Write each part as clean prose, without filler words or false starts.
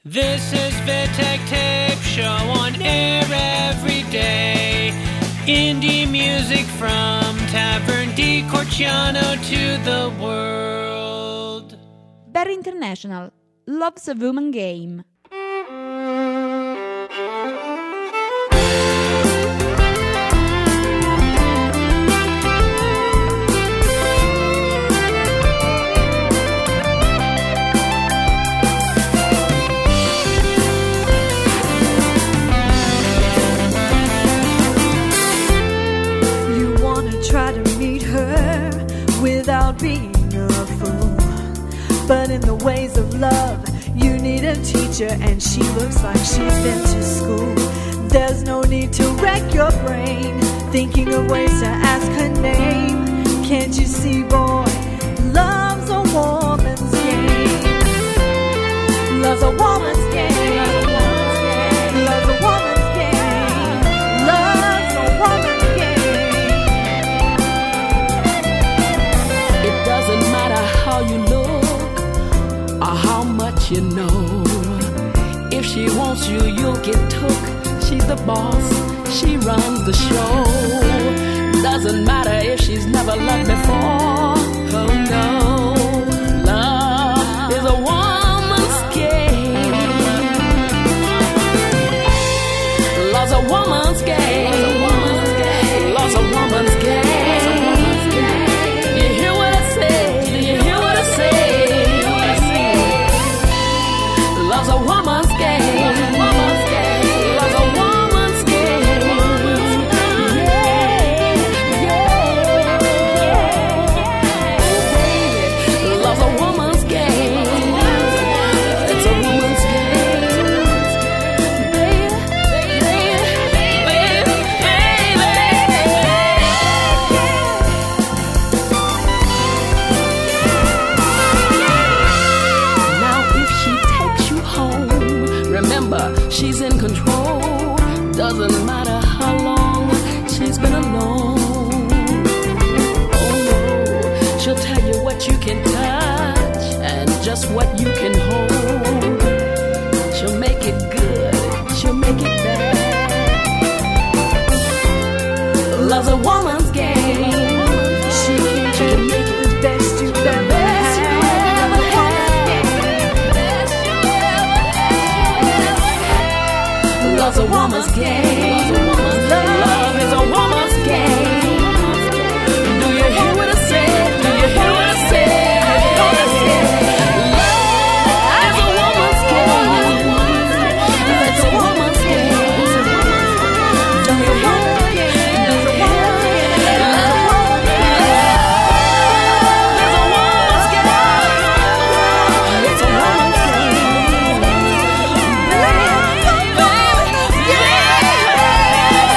This is Vitek Tape Show on air every day. Indie music from Tavern di Corciano to the world. Barry International, Love's a Woman Game. Without being a fool, but in the ways of love you need a teacher, and she looks like she's been to school. There's no need to wreck your brain thinking of ways to ask her name. Can't you see, boy, love's a woman's game. Love's a woman's game. Love's a woman's game. Love's a woman's game. Doesn't matter how you look or how much you know. If she wants you, you'll get took. She's the boss, she runs the show. Doesn't matter if she's never loved before. Oh no, love is a woman's game. Love's a woman's game. Love's a woman's game. Love's a woman's game. Love's a woman's game. Love's a woman's game. It's a woman's game. Now if she takes you home, remember, she's in control. Doesn't matter how long she's been alone. Oh no, she'll tell you what you can touch and just what you can hold. She'll make it good, she'll make it bad. Love's a woman's game. She can make it the best you've ever had. Love's a woman's game. Love is a woman's game. Do you hear what I said? Do you hear what I said? Love is a woman's game. It's a woman's game. Do you hear it? Do you hear it? Love is a woman's game. It's a woman's game.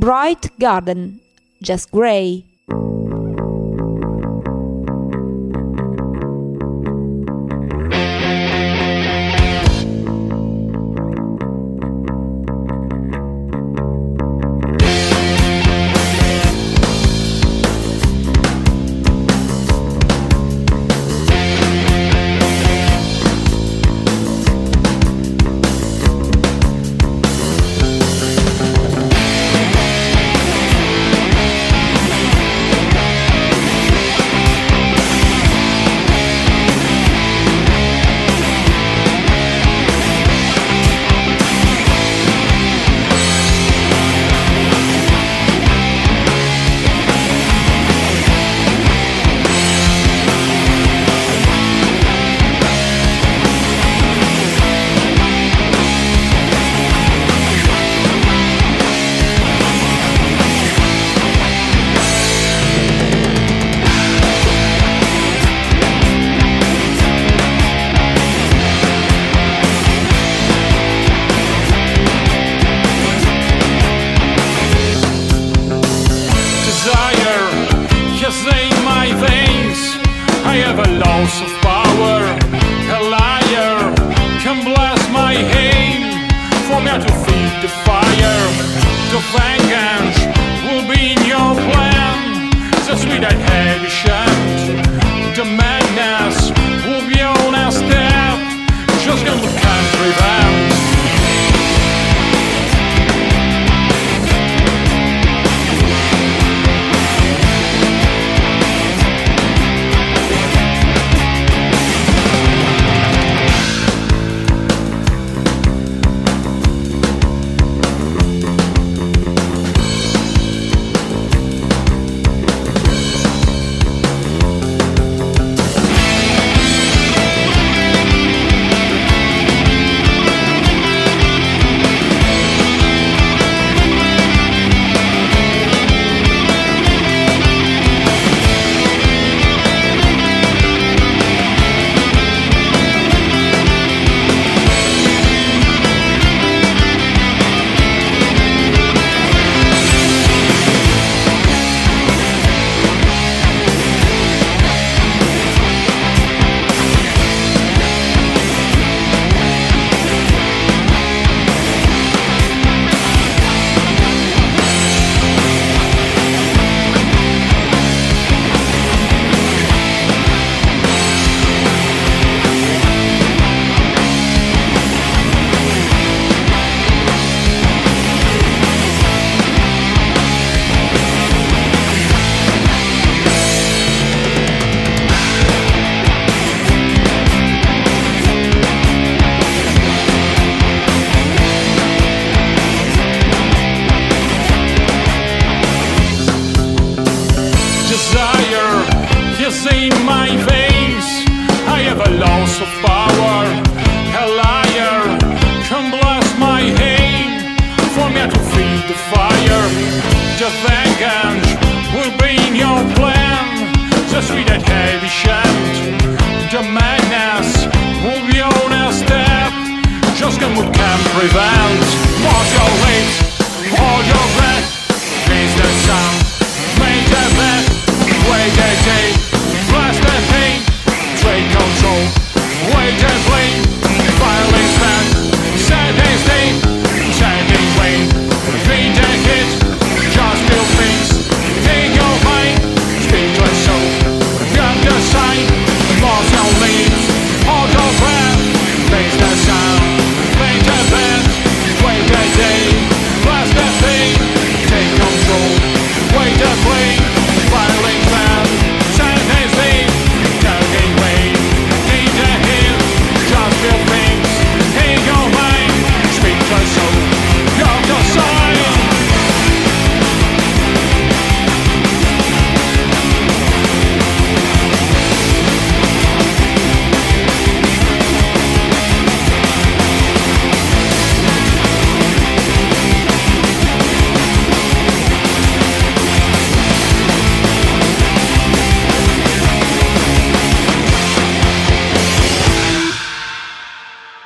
Bright Garden, Jess Gray.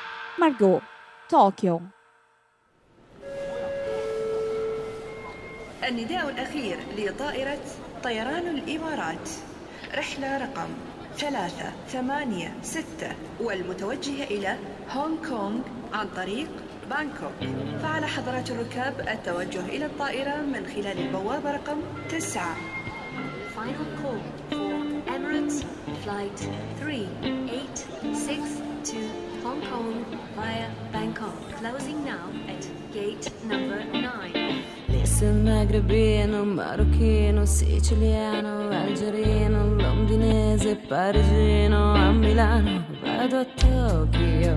Margot, Tokyo. النداء الأخير لطائرة طيران الإمارات، رحلة رقم 386 والمتوجهة إلى هونغ كونغ عن طريق بانكوك. فعلى حضرات الركاب التوجه إلى الطائرة من خلال البوابة رقم 9. Final call for Emirates Flight 3862 to Hong Kong via Bangkok. Closing now at gate number 9. Listen, magrebino, marocchino, siciliano, algerino, londinese, parigino, a Milano, vado a Tokyo.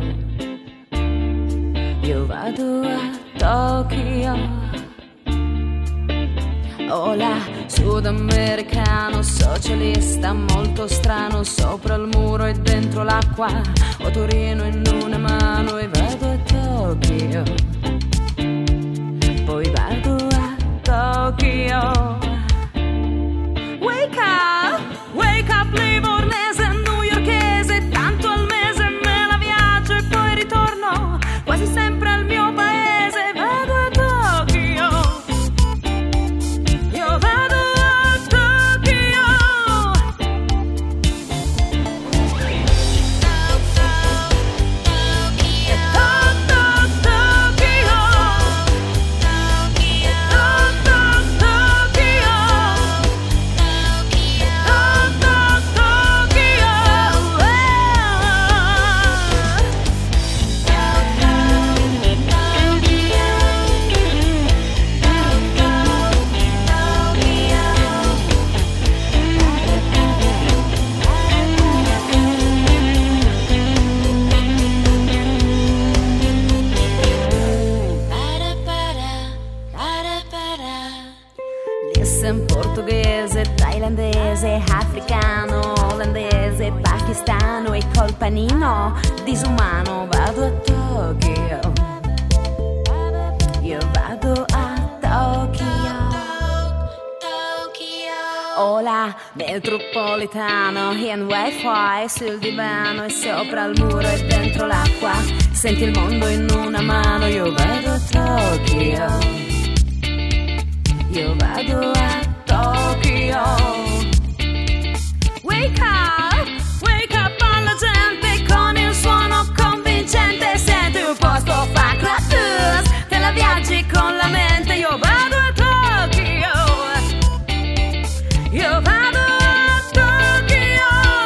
Io vado a Tokyo. Hola, sudamericano, socialista, molto strano, sopra il muro e dentro l'acqua, ho Torino in una mano e vado a Tokyo. Poi vado a Tokyo. Wake up, livornese, newyorkese, tanto al mese me la viaggio e poi ritorno quasi sempre al mio paese. Vado a Tokyo. Io vado a Tokyo. Listen, portoghese, thailandese, africano, olandese, pakistano e col panino disumano vado a Tokyo. Io vado a Tokyo. Hola, metropolitano, in wifi sul divano e sopra il muro e dentro l'acqua. Senti il mondo in una mano, io vado a Tokyo. Io vado a Tokyo. Wake up alla gente con il suono convincente. Senti un posto fa gratis, te la viaggi con la mente. Io vado a Tokyo. Io vado a Tokyo.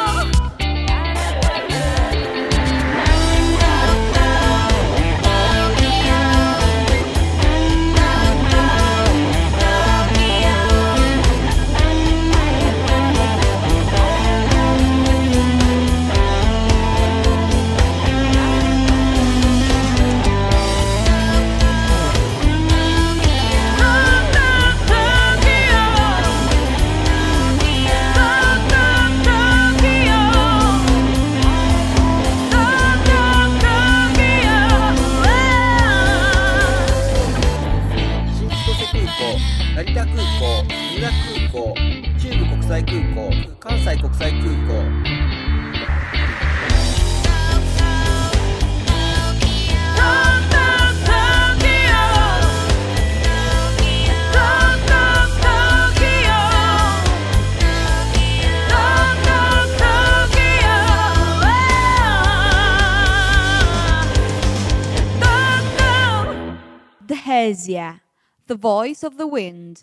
Dhehesia, the voice of the wind.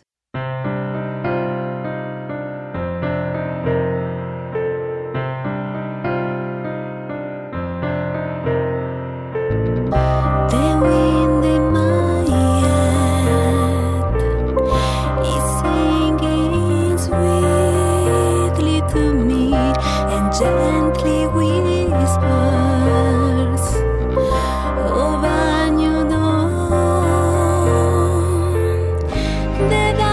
The wind in my head is singing sweetly to me and gently whispers, oh, bagno no,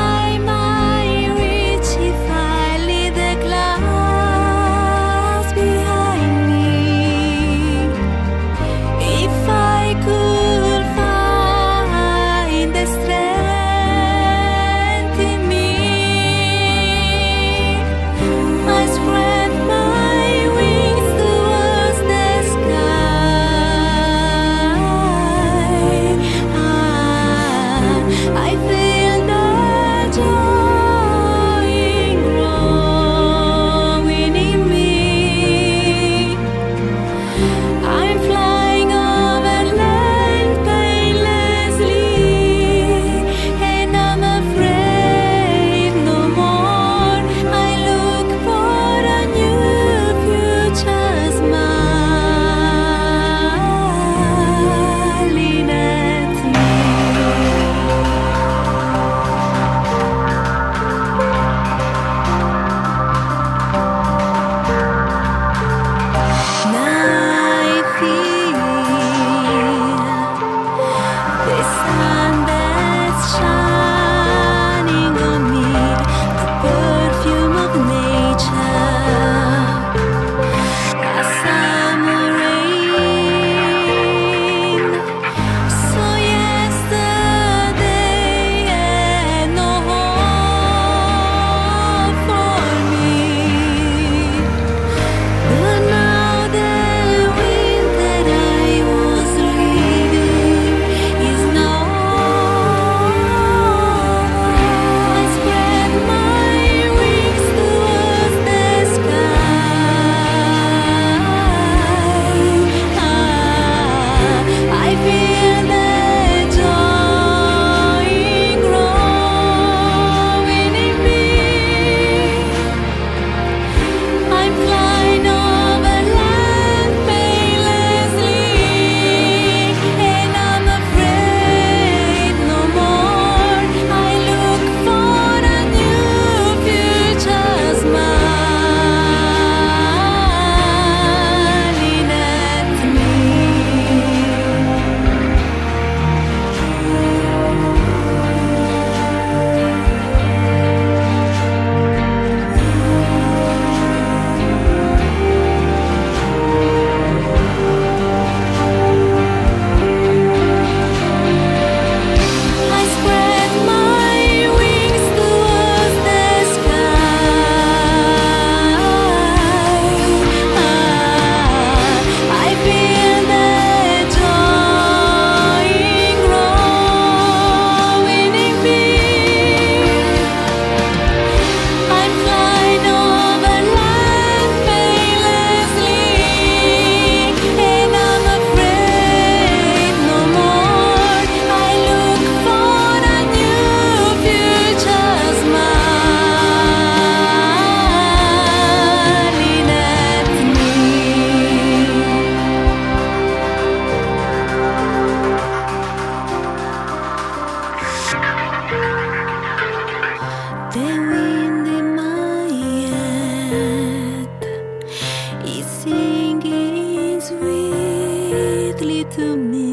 The wind in my head is singing sweetly to me.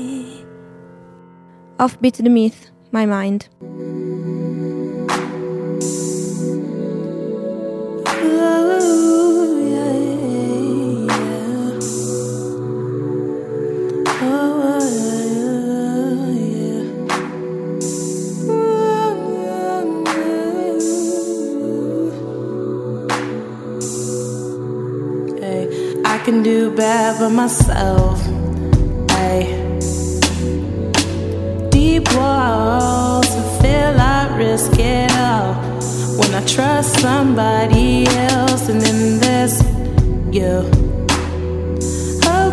Offbeat the Myth, My Mind. I can do bad by myself. Ay. Deep walls, I feel I risk it all when I trust somebody else, and then there's you. Oh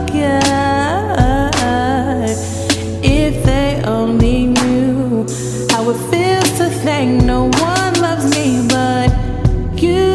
God, if they only knew how it feels to think no one loves me but you.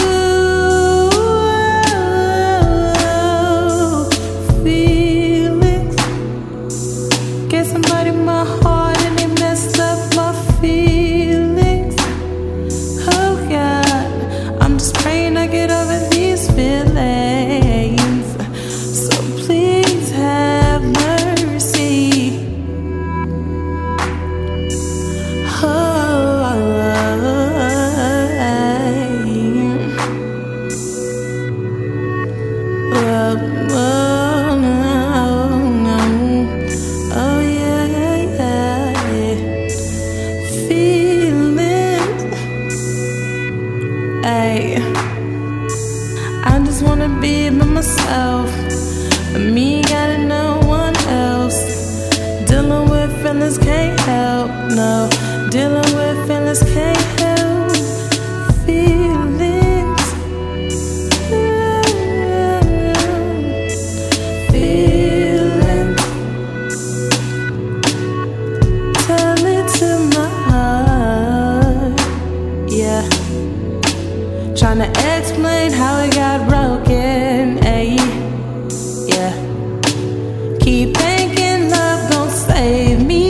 Trying to explain how it got broken, ayy. Yeah. Keep thinking love gon' save me.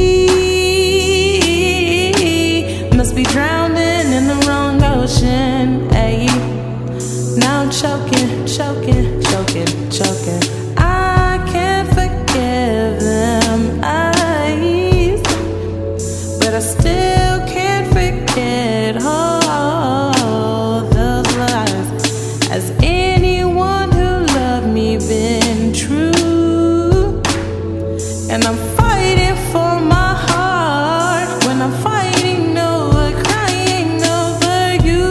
Must be drowning in the wrong ocean, ayy. Now I'm choking. I can't forgive them eyes, but I still can't forget all those lies. Has anyone who loved me been true? And I'm fighting for my heart when I'm fighting over, crying over you.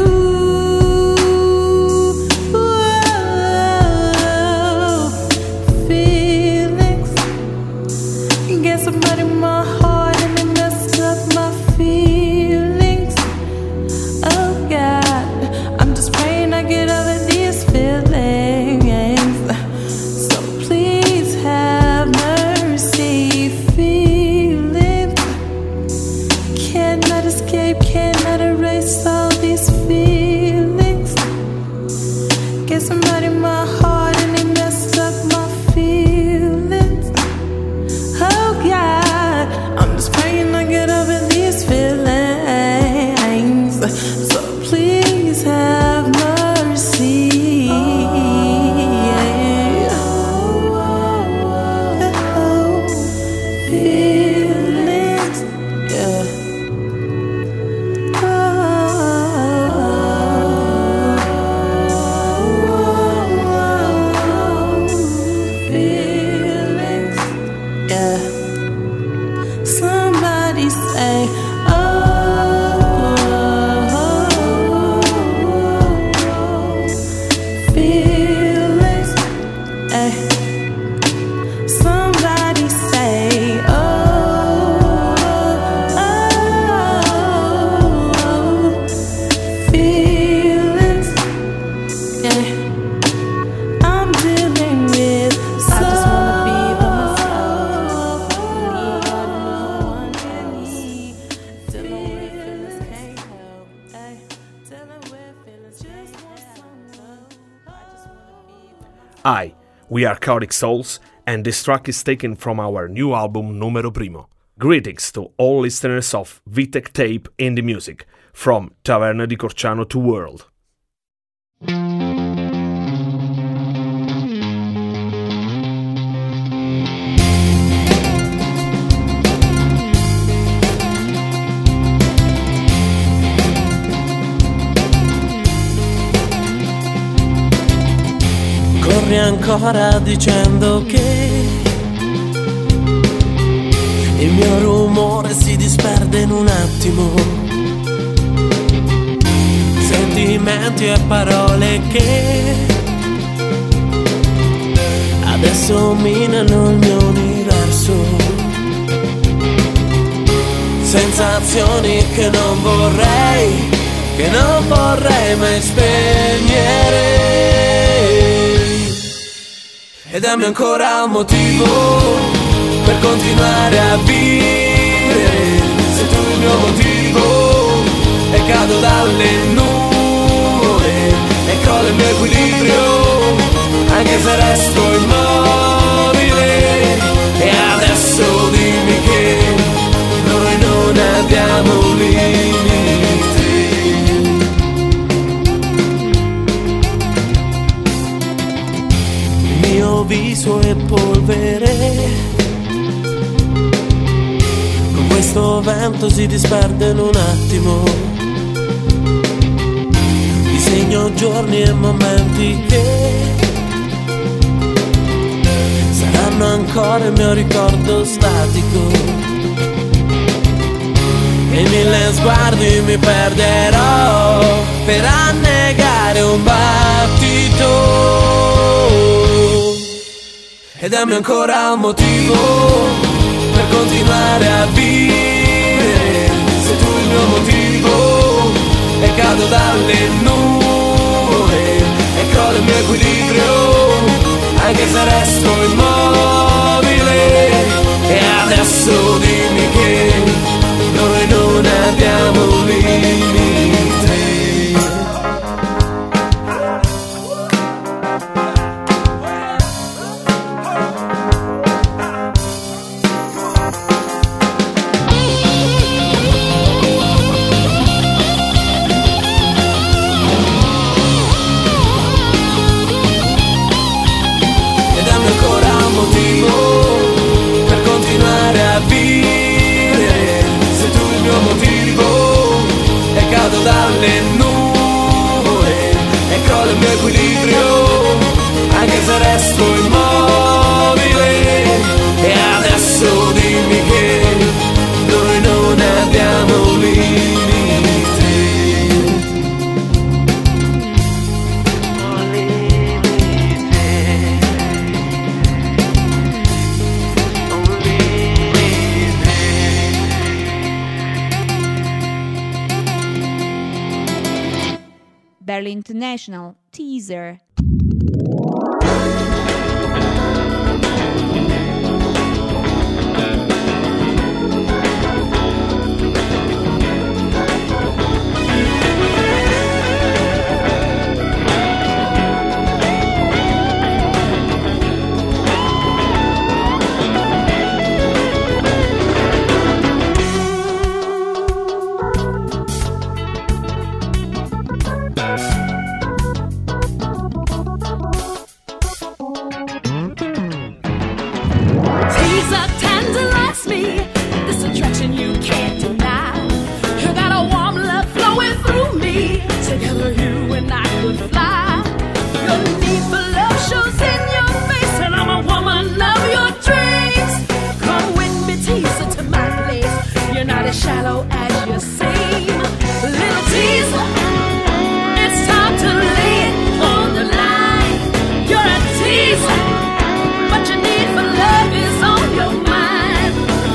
Whoa, feelings. Get somebody in my heart and they messed up my feelings. Oh God, I'm just praying I get over these feelings. So please have mercy. Feelings cannot escape, cannot erase all these feelings. Get somebody in my heart and they messed up my feelings. Oh God, I'm just praying I get over these feelings. So please have mercy. Feelings, yeah. Feelings, yeah. Somebody say, feelings, ay. Somebody say, feelings, yeah. I'm dealing with I just wanna be by myself. Need no one near me. Dealing with feelings can't help, ay. Dealing with feelings just want someone. I just wanna be by myself. Hi, we are Chaotic Souls, and this track is taken from our new album Numero Primo. Greetings to all listeners of VTech Tape Indie Music, from Taverna di Corciano to World. Corri ancora dicendo che il mio rumore si disperde in un attimo. Sentimenti e parole che adesso minano il mio universo. Sensazioni che non vorrei mai spegnere. E dammi ancora un motivo per continuare a vivere. Se tu il mio motivo e cado dalle nuvole e crollo il mio equilibrio, anche se resto immobile. E adesso dimmi che noi non abbiamo limiti. Il mio viso è polvere, con questo vento si disperde in un attimo. Disegno giorni e momenti che saranno ancora il mio ricordo statico. E mille sguardi mi perderò per annegare un battito. E dammi ancora un motivo per continuare a vivere. Se tu il mio motivo e cado dalle nuvole e crollo il mio equilibrio, anche se resto immobile. E adesso dimmi che noi non abbiamo limiti. Dalle nuvole e crollo il mio equilibrio, anche se resto immobile. E adesso dimmi che noi non abbiamo limiti. Berlin International Teaser. Shallow as you seem, little teaser, it's time to lay it on the line. You're a teaser, what you need for love is on your mind.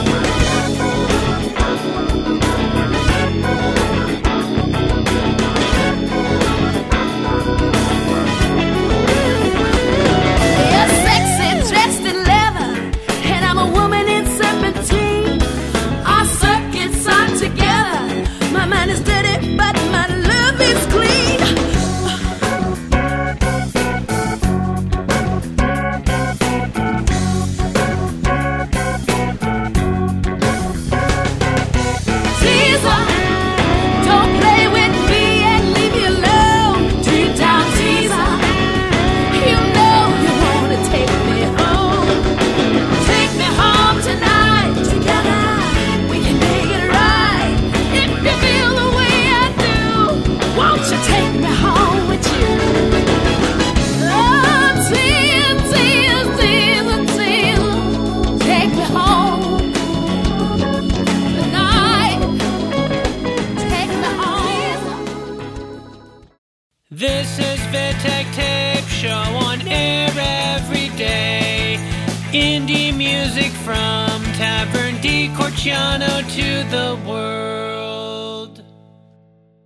You're sexy, dressed in leather, and I'm a woman in serpentine. Our circuits are together. This is Vitek Tape Show on air every day. Indie music from Tavern di Corciano to the world.